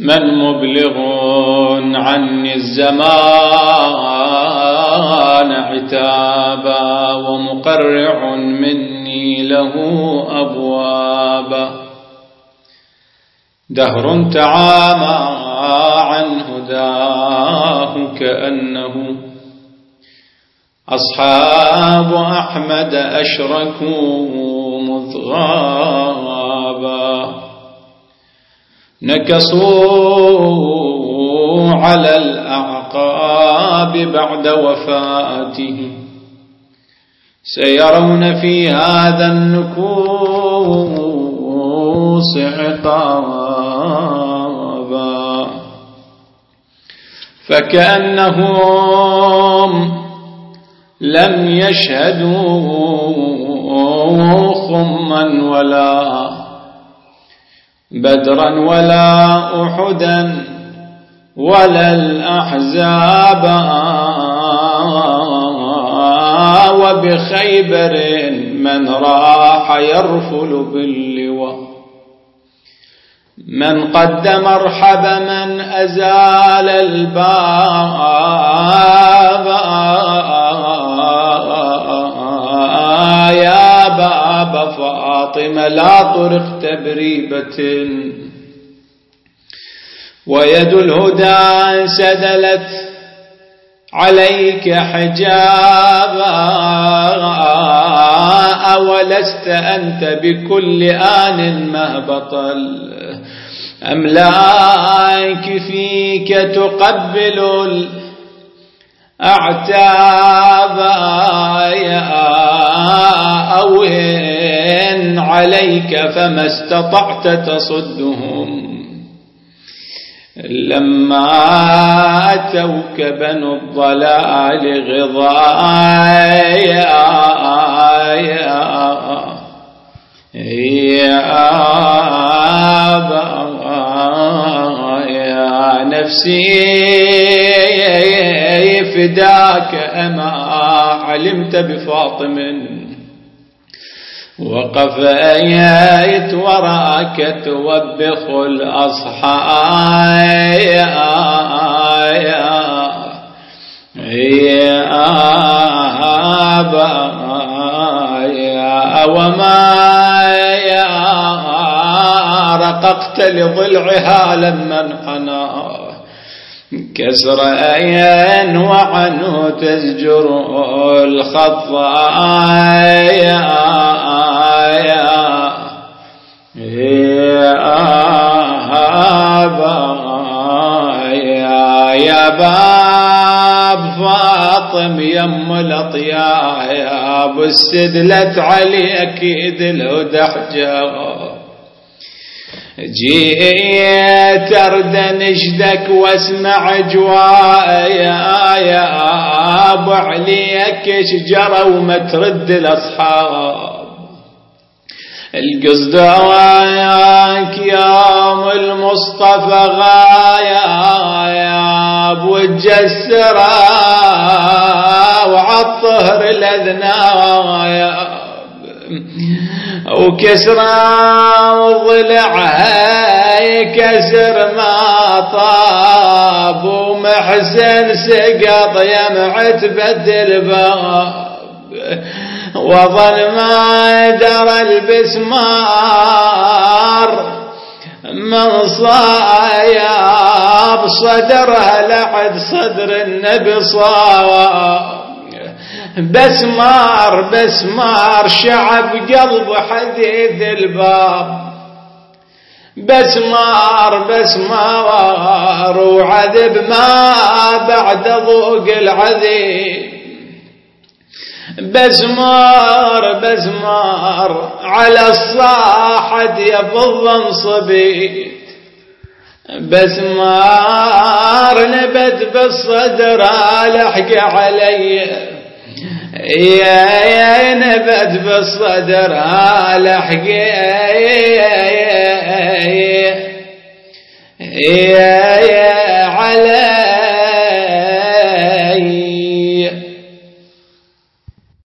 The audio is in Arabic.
من مبلغ عني الزمان عتابا ومقرع مني له أبوابا دهر تعامى عن هداه كأنه أصحاب أحمد أشركوا مذ غابا نكصوا على الأعقاب بعد وفاته سيرون في هذا النكوص عقابا فكأنهم لم يشهدوا خما ولا بدرا ولا أحدا ولا الأحزاب وبخيبر من راح يرفل باللواء من قد مرحب من أزال الباب يا باب فاطمة لا طرقت بريبة ويد الهدى سدلت عليك حجابا أولست أنت بكل آن مهبط الأملاك فيك تقبل الأعتاب يا أوهن عليك فما استطعت تصدهم لما أتوك بنو الضلال غضايا يا نفسي فداك أما علمت بفاطم وقفيت وراك توبخ الأصحاب وما رققت لضلعها لما انحنى كسر أين وعنه تزجر الخطايا يا باب فاطم يم الأطياب استدلت عليك يد الهدى حجاب جيت أرد نجدك واسمع جوايا يا أبو عليك شجرة وما ترد الأصحاب القصد وياك يوم المصطفى غايا يا أبو الجسرة وعالطهر الأذنايا وكسرى وضلعها يكسر ما طاب ومحسن سقط يمعت بدل باب وظل ما درى البسمار من صايب صدرها لعد صدر النبي صاوى بسمار شعب قلب حديث الباب بسمار وعذب ما بعد ضوق العذيب بسمار على الصاحة يفض انصبيت بسمار نبت بالصدر لحق علي يا نبت بالصدر لحق يا